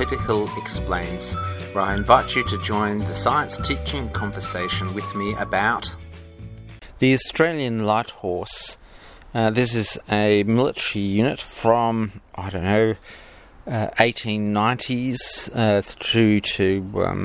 Peter Hill Explains, where I invite you to join the science teaching conversation with me about the Australian Light Horse. This is a military unit from, 1890s through to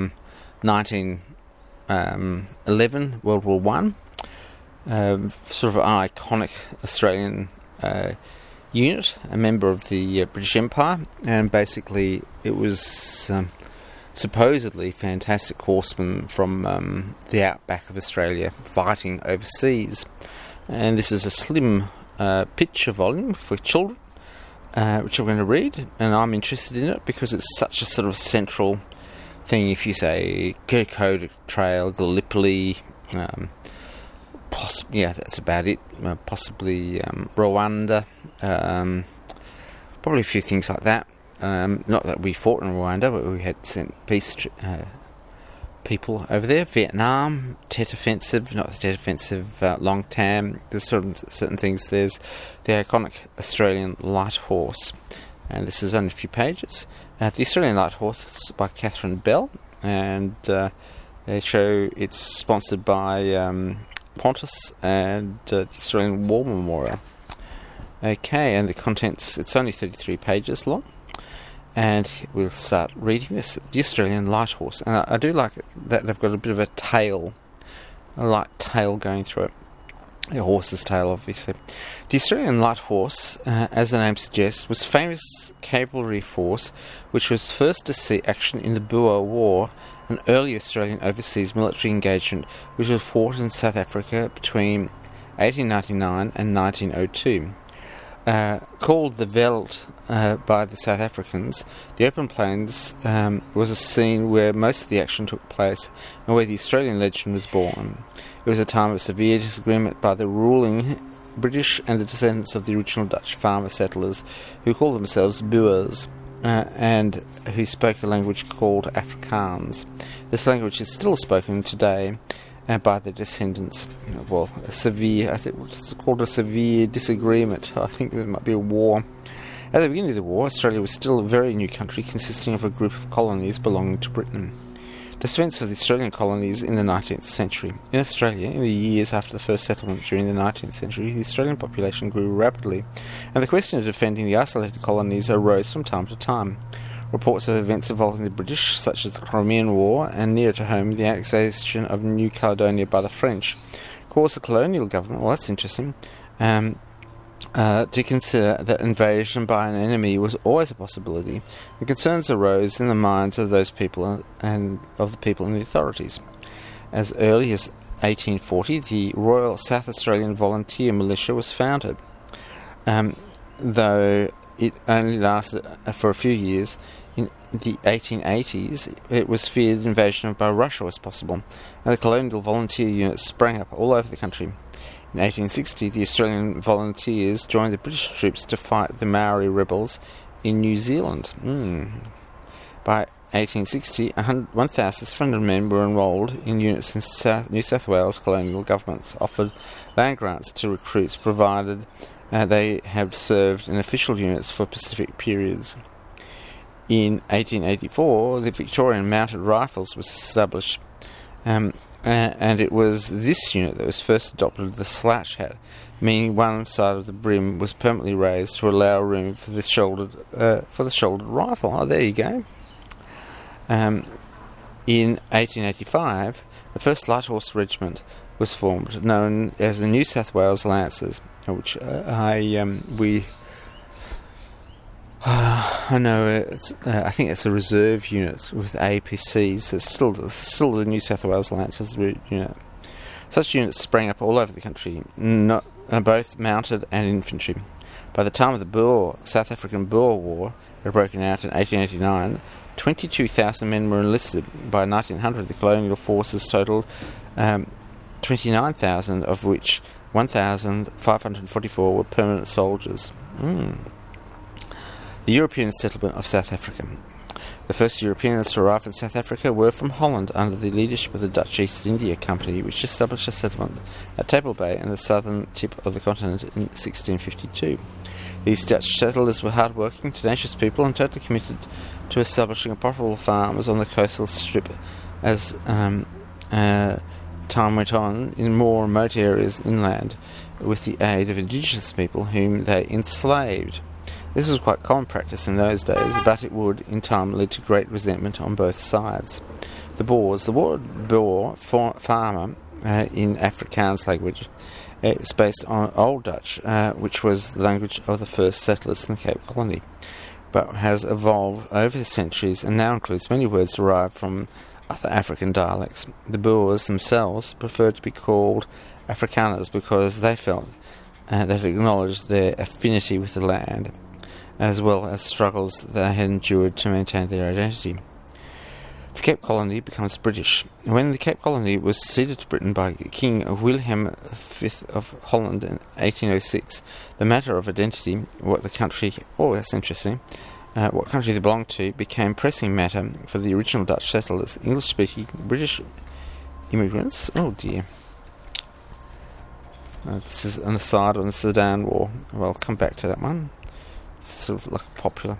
1911, World War One. Sort of an iconic Australian unit, a member of the British Empire, and basically it was supposedly fantastic horsemen from the outback of Australia fighting overseas. And this is a slim picture volume for children, which I'm going to read, and I'm interested in it because it's such a sort of central thing. If you say Kokoda Trail, Gallipoli, that's about it. Possibly Rwanda, probably a few things like that. Not that we fought in Rwanda, but we had sent peace people over there. Vietnam, Tet Offensive, not the Tet Offensive, Long Tam. There's sort of certain things. There's the iconic Australian Light Horse, and this is only a few pages. The Australian Light Horse by Catherine Bell, and they show it's sponsored by Qantas and the Australian War Memorial. Okay, and the contents, it's only 33 pages long, and we'll start reading this. The Australian Light Horse, and I do like that they've got a bit of a light tail going through it. A horse's tail, obviously. The Australian Light Horse, as the name suggests, was a famous cavalry force which was first to see action in the Boer War, an early Australian overseas military engagement which was fought in South Africa between 1899 and 1902. Called the Veld by the South Africans, the open plains was a scene where most of the action took place and where the Australian legend was born. It was a time of severe disagreement by the ruling British and the descendants of the original Dutch farmer settlers who called themselves Boers, and who spoke a language called Afrikaans. This language is still spoken today by the descendants. Well, I think it's called a severe disagreement. I think there might be a war. At the beginning of the war, Australia was still a very new country consisting of a group of colonies belonging to Britain. Descendants of the Australian colonies in the 19th century. In Australia, in the years after the first settlement during the 19th century, the Australian population grew rapidly, and the question of defending the isolated colonies arose from time to time. Reports of events involving the British, such as the Crimean War, and nearer to home, the annexation of New Caledonia by the French, caused the colonial government, well that's interesting, to consider that invasion by an enemy was always a possibility. The concerns arose in the minds of those people and of the people in the authorities. As early as 1840, the Royal South Australian Volunteer Militia was founded. Though it only lasted for a few years, in the 1880s it was feared invasion by Russia was possible, and the colonial volunteer units sprang up all over the country. In 1860, the Australian volunteers joined the British troops to fight the Maori rebels in New Zealand. By 1860, 1,600 men were enrolled in units in New South Wales. Colonial governments offered land grants to recruits provided they have served in official units for specific periods. In 1884, the Victorian Mounted Rifles was established, and it was this unit that was first adopted the slouch hat, meaning one side of the brim was permanently raised to allow room for the shouldered rifle. Oh, there you go. In 1885, the first Light Horse Regiment was formed, known as the New South Wales Lancers, which I know I think it's a reserve unit with APCs. It's still the New South Wales Lancers unit. Such units sprang up all over the country, both mounted and infantry. By the time of the South African Boer War had broken out in 1889, 22,000 men were enlisted. By 1900, the colonial forces totalled 29,000, of which 1,544 were permanent soldiers. The European settlement of South Africa. The first Europeans to arrive in South Africa were from Holland under the leadership of the Dutch East India Company, which established a settlement at Table Bay in the southern tip of the continent in 1652. These Dutch settlers were hard-working, tenacious people and totally committed to establishing profitable farms on the coastal strip as time went on in more remote areas inland with the aid of indigenous people whom they enslaved. This was quite common practice in those days, but it would in time lead to great resentment on both sides. The word Boer, farmer, in Afrikaans language, is based on Old Dutch, which was the language of the first settlers in the Cape Colony, but has evolved over the centuries and now includes many words derived from other African dialects. The Boers themselves preferred to be called Afrikaners because they felt that it acknowledged their affinity with the land, as well as struggles they had endured to maintain their identity. The Cape Colony becomes British. When the Cape Colony was ceded to Britain by King William V of Holland in 1806, the matter of identity, what country they belonged to, became pressing matter for the original Dutch settlers, English-speaking British immigrants. Oh dear. This is an aside on the Sudan War. Well, I'll come back to that one. It's sort of like a popular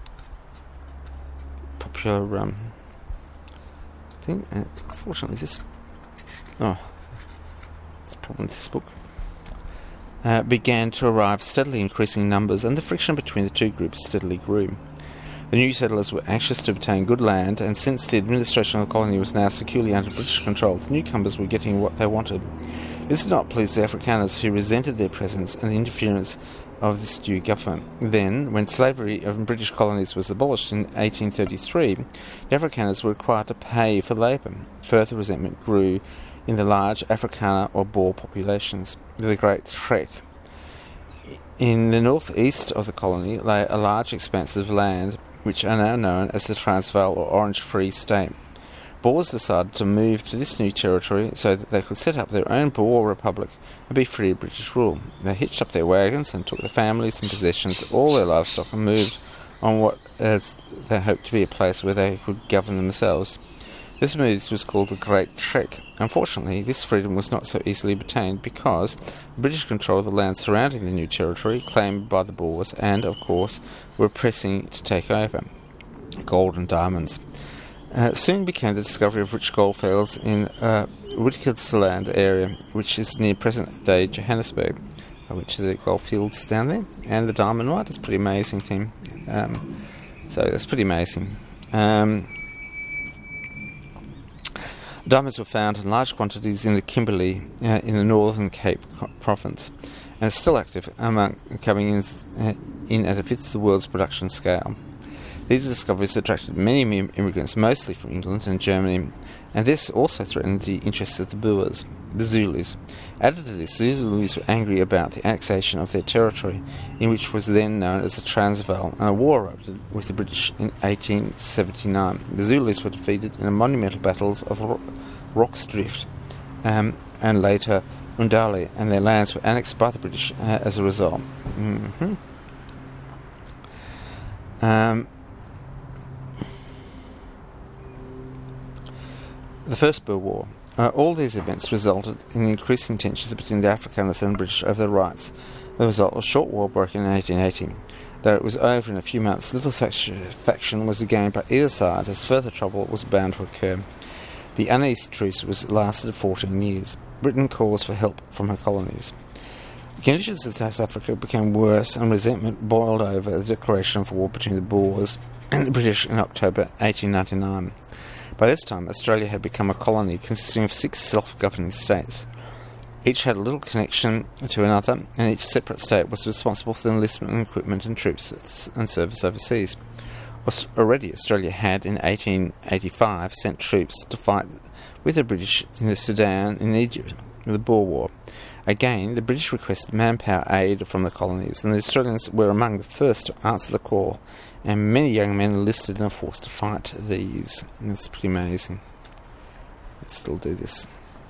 thing. Unfortunately, it's a problem with this book. Began to arrive steadily increasing numbers, and the friction between the two groups steadily grew. The new settlers were anxious to obtain good land, and since the administration of the colony was now securely under British control, the newcomers were getting what they wanted. This did not please the Afrikaners, who resented their presence and the interference of this new government. Then, when slavery in British colonies was abolished in 1833, the Afrikaners were required to pay for labour. Further resentment grew in the large Afrikaner or Boer populations. The Great Trek. In the northeast of the colony lay a large expanse of land, which are now known as the Transvaal or Orange Free State. Boers decided to move to this new territory so that they could set up their own Boer republic and be free of British rule. They hitched up their wagons and took their families and possessions, all their livestock, and moved on what they hoped to be a place where they could govern themselves. This move was called the Great Trek. Unfortunately, this freedom was not so easily obtained because the British controlled the land surrounding the new territory, claimed by the Boers, and, of course, were pressing to take over. Gold and diamonds. Soon became the discovery of rich goldfields in Witwatersrand area, which is near present-day Johannesburg. I went to the goldfields down there, and the diamond mine is a pretty amazing thing. So it's pretty amazing. Diamonds were found in large quantities in the Kimberley in the Northern Cape province, and is still active, coming in at a fifth of the world's production scale. These discoveries attracted many immigrants, mostly from England and Germany, and this also threatened the interests of the Boers, the Zulus. Added to this, the Zulus were angry about the annexation of their territory, in which was then known as the Transvaal, and a war erupted with the British in 1879. The Zulus were defeated in the monumental battles of Roxdrift and later Undali, and their lands were annexed by the British as a result. The First Boer War. All these events resulted in increasing tensions between the Afrikaners and the British over their rights. The result was a short war broke in 1880. Though it was over in a few months, little satisfaction was gained by either side, as further trouble was bound to occur. The uneasy truce lasted 14 years. Britain calls for help from her colonies. The conditions in South Africa became worse, and resentment boiled over the declaration of war between the Boers and the British in October 1899. By this time, Australia had become a colony consisting of 6 self-governing states. Each had a little connection to another, and each separate state was responsible for the enlistment and equipment and troops and service overseas. Already, Australia had, in 1885, sent troops to fight with the British in the Sudan and Egypt in the Boer War. Again, the British requested manpower aid from the colonies, and the Australians were among the first to answer the call, and many young men enlisted and were forced to fight these. And it's pretty amazing. Let's still do this.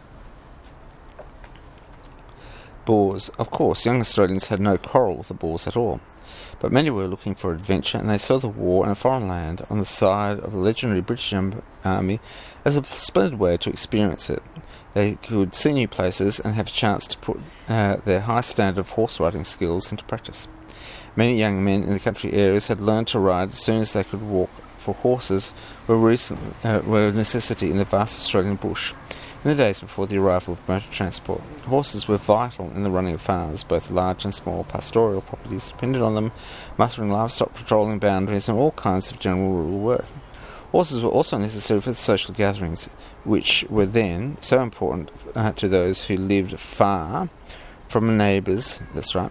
Boers. Of course, young Australians had no quarrel with the Boers at all, but many were looking for adventure, and they saw the war in a foreign land on the side of the legendary British Army as a splendid way to experience it. They could see new places and have a chance to put their high standard of horse riding skills into practice. Many young men in the country areas had learned to ride as soon as they could walk, for horses were a necessity in the vast Australian bush. In the days before the arrival of motor transport, horses were vital in the running of farms. Both large and small pastoral properties depended on them, mustering livestock, patrolling boundaries, and all kinds of general rural work. Horses were also necessary for the social gatherings, which were then so important to those who lived far from neighbours. That's right.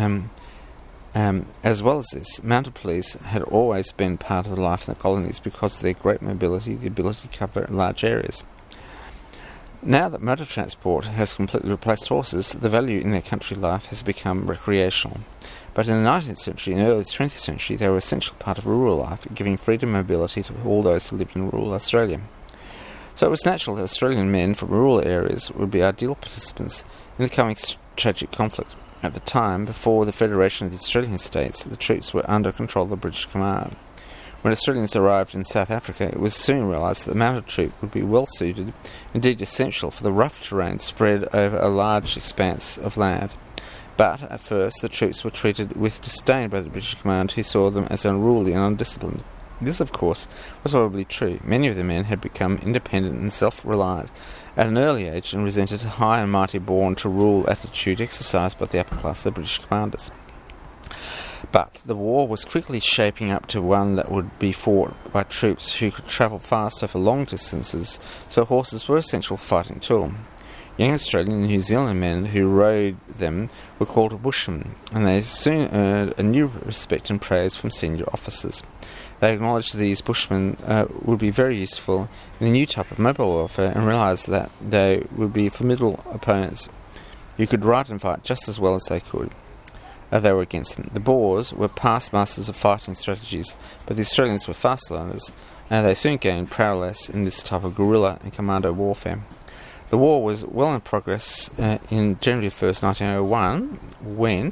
As well as this, mounted police had always been part of the life in the colonies because of their great mobility, the ability to cover large areas. Now that motor transport has completely replaced horses, the value in their country life has become recreational. But in the 19th century and early 20th century, they were an essential part of rural life, giving freedom and mobility to all those who lived in rural Australia. So it was natural that Australian men from rural areas would be ideal participants in the coming tragic conflict. At the time, before the Federation of the Australian States, the troops were under control of the British Command. When Australians arrived in South Africa, it was soon realised that the mounted troop would be well suited, indeed essential, for the rough terrain spread over a large expanse of land. But, at first, the troops were treated with disdain by the British Command, who saw them as unruly and undisciplined. This, of course, was probably true. Many of the men had become independent and self-reliant at an early age and resented a high and mighty born-to-rule attitude exercised by the upper class of the British commanders. But the war was quickly shaping up to one that would be fought by troops who could travel fast over long distances, so horses were an essential fighting tool. Young Australian and New Zealand men who rode them were called bushmen, and they soon earned a new respect and praise from senior officers. They acknowledged these bushmen would be very useful in the new type of mobile warfare and realised that they would be formidable opponents who could ride and fight just as well as they could. They were against them. The Boers were past masters of fighting strategies, but the Australians were fast learners, and they soon gained prowess in this type of guerrilla and commando warfare. The war was well in progress in January 1st, 1901, when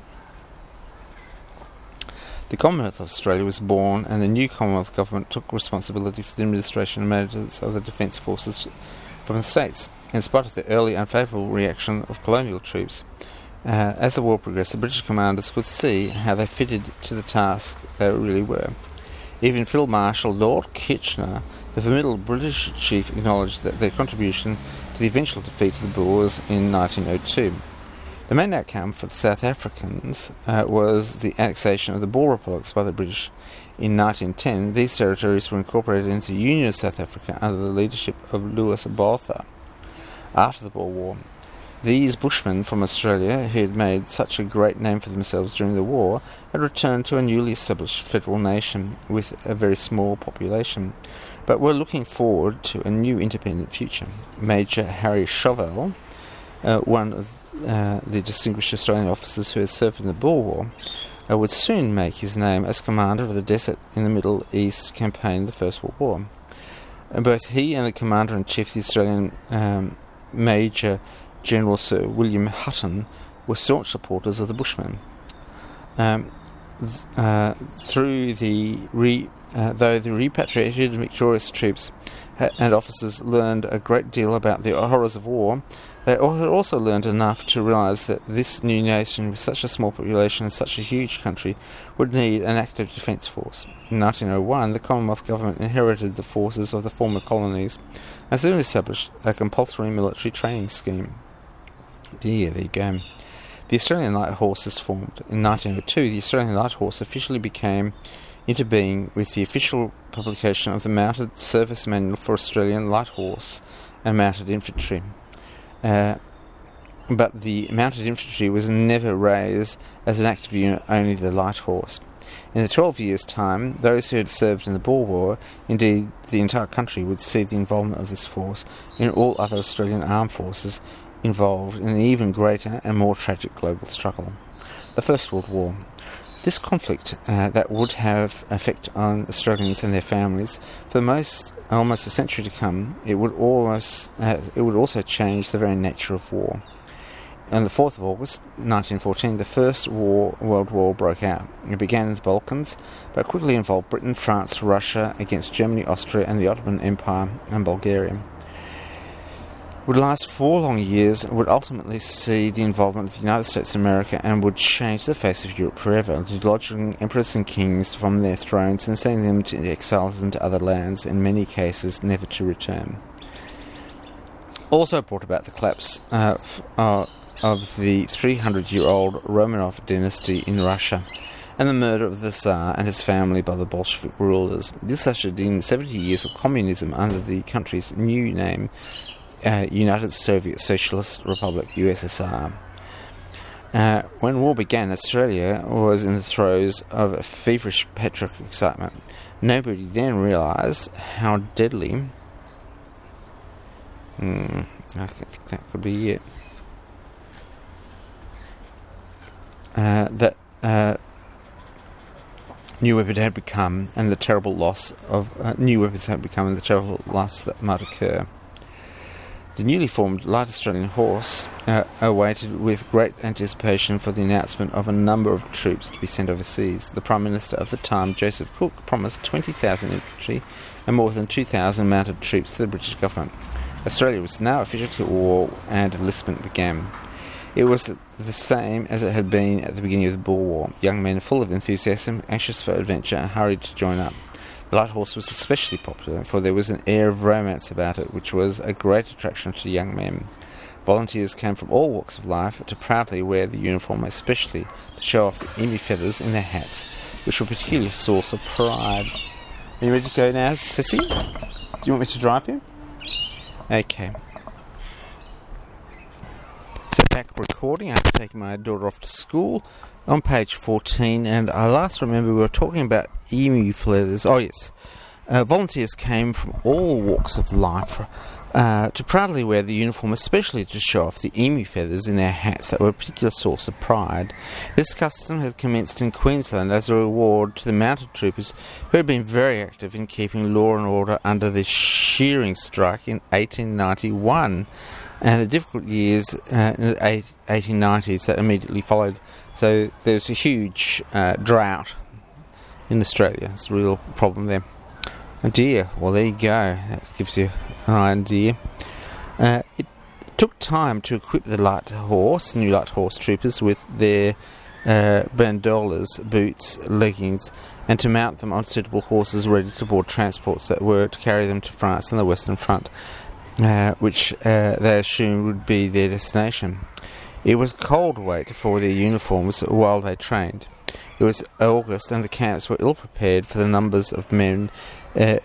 the Commonwealth of Australia was born, and the new Commonwealth government took responsibility for the administration and maintenance of the defence forces from the States. In spite of the early unfavourable reaction of colonial troops, as the war progressed, the British commanders could see how they fitted to the task they really were. Even Field Marshal Lord Kitchener, the formidable British chief, acknowledged that their contribution to the eventual defeat of the Boers in 1902. The main outcome for the South Africans was the annexation of the Boer republics by the British. In 1910, these territories were incorporated into the Union of South Africa under the leadership of Louis Botha. After the Boer War, these bushmen from Australia, who had made such a great name for themselves during the war, had returned to a newly established federal nation with a very small population, but were looking forward to a new independent future. Major Harry Chauvel, one of the distinguished Australian officers who had served in the Boer War, would soon make his name as commander of the Desert in the Middle East campaign in the First World War. And both he and the commander-in-chief of the Australian Major General Sir William Hutton were staunch supporters of the Bushmen. Though the repatriated and victorious troops and officers learned a great deal about the horrors of war, they also learned enough to realise that this new nation, with such a small population and such a huge country, would need an active defence force. In 1901, the Commonwealth government inherited the forces of the former colonies and soon established a compulsory military training scheme. Yeah, there you go. The Australian Light Horse is formed. In 1902, the Australian Light Horse officially became into being with the official publication of the Mounted Service Manual for Australian Light Horse and Mounted Infantry. But the Mounted Infantry was never raised as an active unit, only the Light Horse. In the 12 years' time, those who had served in the Boer War, indeed the entire country, would see the involvement of this force in all other Australian armed forces involved in an even greater and more tragic global struggle. The First World War. This conflict that would have effect on Australians and their families for almost a century to come, it would also change the very nature of war. On the 4th of August 1914, the First World War broke out. It began in the Balkans, but quickly involved Britain, France, Russia against Germany, Austria and the Ottoman Empire and Bulgaria. would last 4 long years, would ultimately see the involvement of the United States of America, and would change the face of Europe forever, dislodging emperors and kings from their thrones and sending them to exiles into other lands, in many cases never to return. Also brought about the collapse of the 300-year-old Romanov dynasty in Russia, and the murder of the Tsar and his family by the Bolshevik rulers. This ushered in 70 years of communism under the country's new name, United Soviet Socialist Republic, USSR. When war began, Australia was in the throes of a feverish patriotic excitement. Nobody then realised how deadly... I think that could be it. That new weapons had become, and the terrible loss that might occur. The newly formed Light Australian Horse awaited with great anticipation for the announcement of a number of troops to be sent overseas. The Prime Minister of the time, Joseph Cook, promised 20,000 infantry and more than 2,000 mounted troops to the British government. Australia was now officially at war, and enlistment began. It was the same as it had been at the beginning of the Boer War. Young men full of enthusiasm, anxious for adventure, hurried to join up. The Light Horse was especially popular, for there was an air of romance about it, which was a great attraction to young men. Volunteers came from all walks of life to proudly wear the uniform, especially to show off the emu feathers in their hats, which were a particular source of pride. Are you ready to go now, Sissy? Do you want me to drive you? Okay. So back recording after taking my daughter off to school on page 14, and I last remember we were talking about emu feathers. Oh yes, volunteers came from all walks of life to proudly wear the uniform, especially to show off the emu feathers in their hats that were a particular source of pride. This custom had commenced in Queensland as a reward to the mounted troopers who had been very active in keeping law and order under the shearing strike in 1891. And the difficult years in the 1890s that immediately followed. So there was a huge drought in Australia. It's a real problem there. Oh dear, well there you go. That gives you an idea. It took time to equip the new light horse troopers with their bandolas, boots, leggings, and to mount them on suitable horses ready to board transports that were to carry them to France and the Western Front. Which they assumed would be their destination. It was cold wait for their uniforms while they trained. It was August, and the camps were ill prepared for the numbers of men they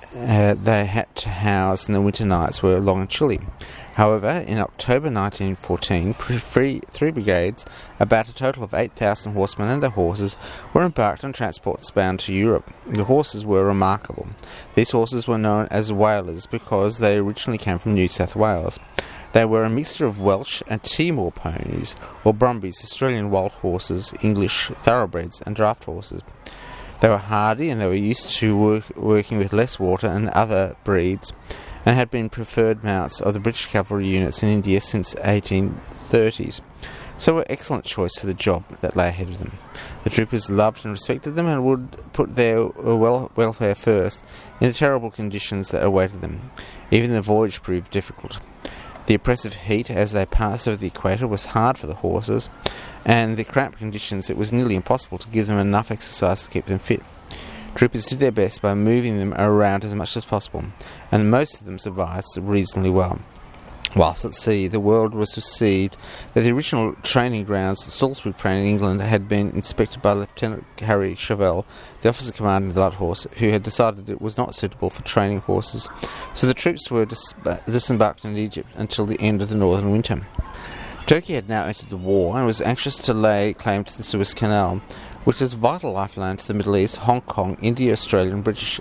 had to house, and the winter nights were long and chilly. However, in October 1914, three brigades, about a total of 8,000 horsemen and their horses, were embarked on transports bound to Europe. The horses were remarkable. These horses were known as Whalers because they originally came from New South Wales. They were a mixture of Welsh and Timor ponies, or Brumbies, Australian wild horses, English thoroughbreds, and draft horses. They were hardy, and they were used to working with less water and other breeds, and had been preferred mounts of the British cavalry units in India since the 1830s, so were excellent choice for the job that lay ahead of them. The troopers loved and respected them, and would put their welfare first in the terrible conditions that awaited them. Even the voyage proved difficult. The oppressive heat as they passed over the equator was hard for the horses, and the cramped conditions it was nearly impossible to give them enough exercise to keep them fit. Troopers did their best by moving them around as much as possible, and most of them survived reasonably well. Whilst at sea, the word was received that the original training grounds at Salisbury Plain in England had been inspected by Lieutenant Harry Chauvel, the officer commanding the Light Horse, who had decided it was not suitable for training horses, so the troops were disembarked in Egypt until the end of the northern winter. Turkey had now entered the war and was anxious to lay claim to the Suez Canal, which is a vital lifeline to the Middle East, Hong Kong, India, Australia, British,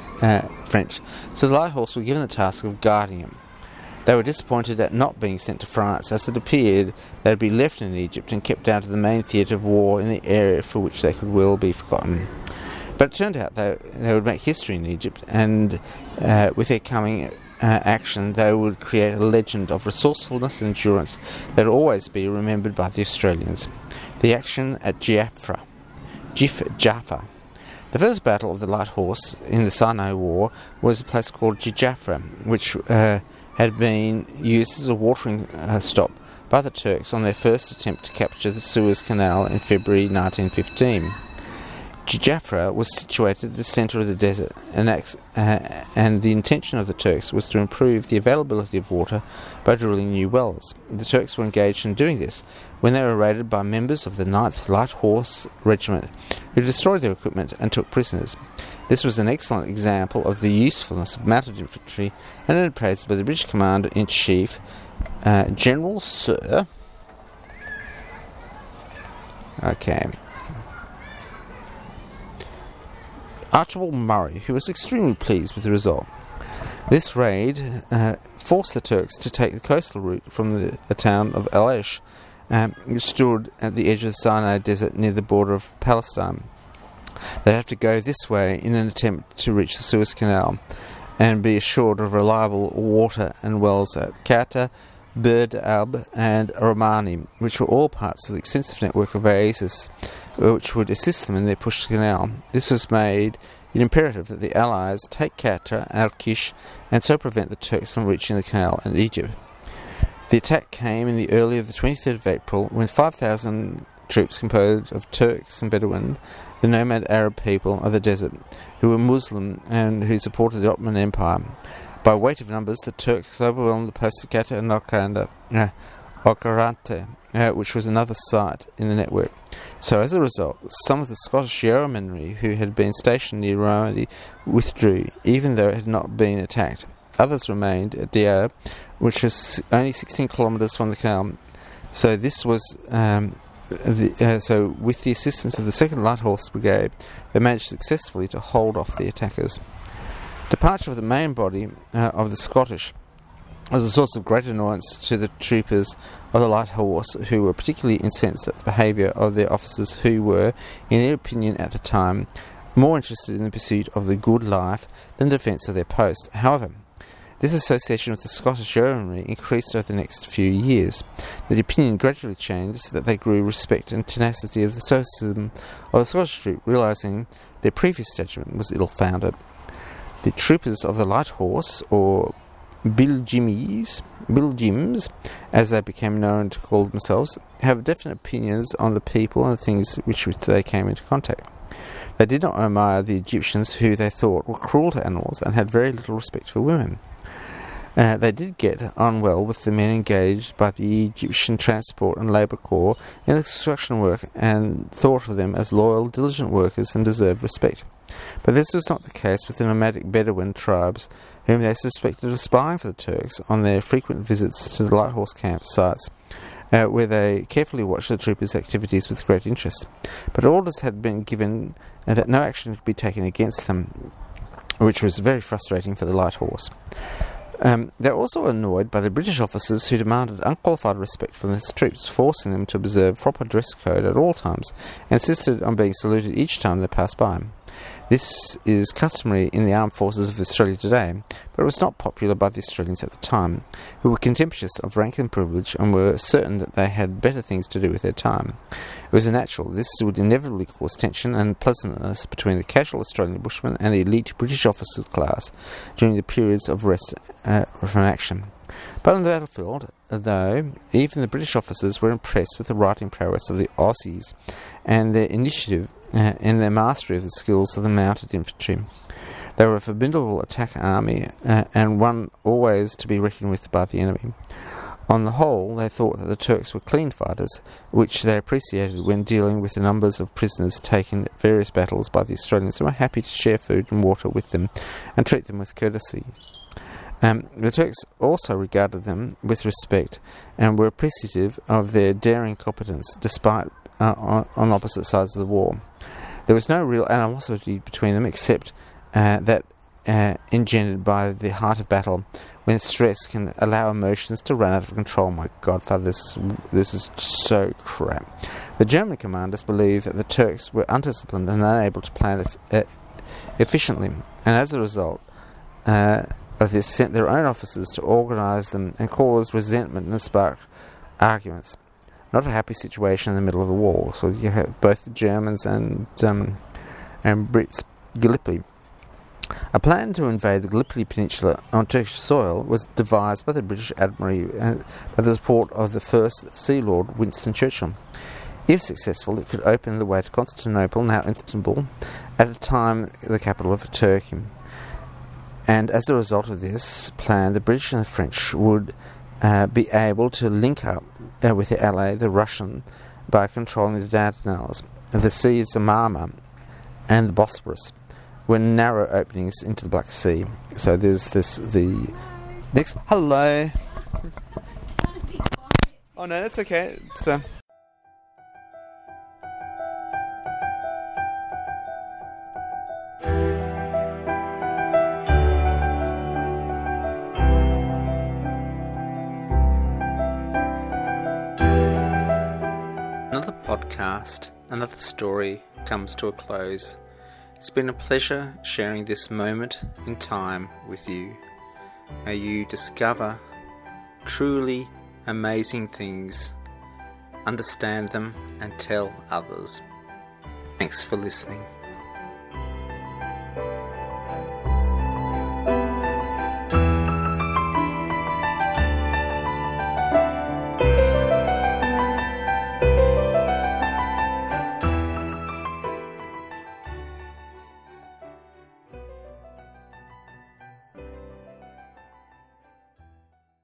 French, so the Light Horse were given the task of guarding it. They were disappointed at not being sent to France, as it appeared they would be left in Egypt and kept down to the main theatre of war in the area for which they could well be forgotten. But it turned out they would make history in Egypt, and with their coming action they would create a legend of resourcefulness and endurance that would always be remembered by the Australians. The action at Jaffa. The first battle of the Light Horse in the Sinai War was a place called Jaffa, which had been used as a watering stop by the Turks on their first attempt to capture the Suez Canal in February 1915. Jafra was situated at the centre of the desert, and the intention of the Turks was to improve the availability of water by drilling new wells. The Turks were engaged in doing this when they were raided by members of the 9th Light Horse Regiment, who destroyed their equipment and took prisoners. This was an excellent example of the usefulness of mounted infantry, and it praised by the British Commander-in-Chief, General Sir... Archibald Murray, who was extremely pleased with the result. This raid forced the Turks to take the coastal route from the town of El Aish, which stood at the edge of the Sinai Desert near the border of Palestine. They'd have to go this way in an attempt to reach the Suez Canal and be assured of reliable water and wells at Qatar, Bird Ab and Romani, which were all parts of the extensive network of oases which would assist them in their push to the canal. This was made it imperative that the Allies take Qatar, Al-Kish, and so prevent the Turks from reaching the canal and Egypt. The attack came in the early of the 23rd of April, when 5,000 troops composed of Turks and Bedouin, the nomad Arab people of the desert, who were Muslim and who supported the Ottoman Empire. By weight of numbers, the Turks overwhelmed the posts of Qatar and Okarante, which was another site in the network. So as a result, some of the Scottish yeomanry who had been stationed near Romani withdrew, even though it had not been attacked. Others remained at Dieppe, which was only 16 kilometres from the canal. So this was so with the assistance of the 2nd Light Horse Brigade, they managed successfully to hold off the attackers. Departure of the main body of the Scottish was a source of great annoyance to the troopers of the Light Horse, who were particularly incensed at the behaviour of their officers, who were, in their opinion at the time, more interested in the pursuit of the good life than the defence of their post. However, this association with the Scottish yeomanry increased over the next few years. The opinion gradually changed, that they grew respect and tenacity of the stoicism of the Scottish troop, realising their previous judgment was ill-founded. The troopers of the Light Horse, or Biljims, as they became known to call themselves, have definite opinions on the people and the things with which they came into contact. They did not admire the Egyptians, who they thought were cruel to animals and had very little respect for women. They did get on well with the men engaged by the Egyptian Transport and Labour Corps in the construction work, and thought of them as loyal, diligent workers and deserved respect. But this was not the case with the nomadic Bedouin tribes, whom they suspected of spying for the Turks on their frequent visits to the Light Horse camp sites, where they carefully watched the troopers' activities with great interest. But orders had been given that no action could be taken against them, which was very frustrating for the Light Horse. They were also annoyed by the British officers, who demanded unqualified respect from the troops, forcing them to observe proper dress code at all times, and insisted on being saluted each time they passed by. This is customary in the armed forces of Australia today, but it was not popular by the Australians at the time, who were contemptuous of rank and privilege and were certain that they had better things to do with their time. It was natural this would inevitably cause tension and unpleasantness between the casual Australian bushman and the elite British officers class during the periods of rest from action. But on the battlefield, though, even the British officers were impressed with the writing prowess of the Aussies and their initiative in their mastery of the skills of the mounted infantry. They were a formidable attack army, and one always to be reckoned with by the enemy. On the whole, they thought that the Turks were clean fighters, which they appreciated when dealing with the numbers of prisoners taken at various battles by the Australians, and were happy to share food and water with them and treat them with courtesy. The Turks also regarded them with respect and were appreciative of their daring competence, despite on opposite sides of the war. There was no real animosity between them, except that engendered by the height of battle, when stress can allow emotions to run out of control. My God, Father, this is so crap. The German commanders believed that the Turks were undisciplined and unable to plan efficiently, and as a result of this, sent their own officers to organise them and caused resentment and sparked arguments. Not a happy situation in the middle of the war. So you have both the Germans and Brits Gallipoli. A plan to invade the Gallipoli Peninsula on Turkish soil was devised by the British Admiralty by the support of the first Sea Lord Winston Churchill. If successful, it could open the way to Constantinople, now Istanbul, at a time the capital of Turkey. And as a result of this plan, the British and the French would be able to link up with the ally, the Russian, by controlling the Dardanelles. The seas of Marmara and the Bosphorus were narrow openings into the Black Sea. So there's the next. Hello. Oh no, that's okay. It's Another podcast, another story comes to a close. It's been a pleasure sharing this moment in time with you. May you discover truly amazing things, understand them, and tell others. Thanks for listening.